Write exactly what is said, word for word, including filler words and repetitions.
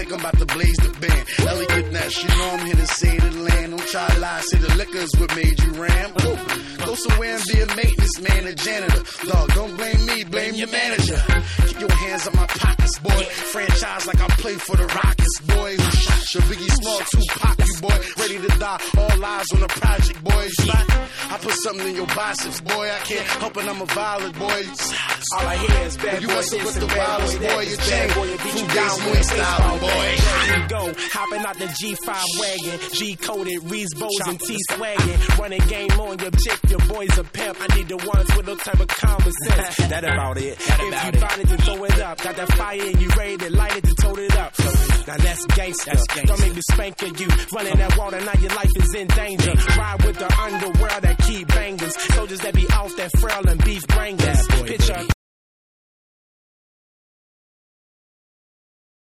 click, I'm about to blaze the band. Elliot Ness, you know I'm here to save the land. Don't try to lie, say the liquor's what made you ram. Ooh. Go somewhere and be a maintenance man, a janitor. Dog, don't blame me, blame your manager. Keep your hands on my pockets, boy. Franchise like I play for the Rockets, boy. Who shot your Biggie Small, Tupac, you boy. Ready to die, all lies on the project, boys. I put something in your biceps, boy. I can't help it, I'm a violent boy. All I hear is bad you boy, mess up with the bad violence, boy, boy. that Your is chain, bad boy, beat you Fugazi down Moon with style, boy. Here we go, hopping out the G five wagon, G-coded, Reese Bows and T-swagging. Running game on your chick, your boy's a pimp. I need the ones with no type of common sense. That about it. That if about you it. bout it, then throw it up. Got that fire and you ready to light it, to tote it up. Now that's gangsta. That's gangsta. Don't make me spanking you. Running that water, now your life is in danger. Ride with the underworld that keep bangers. Soldiers that be off that frail and beef bangers. Picture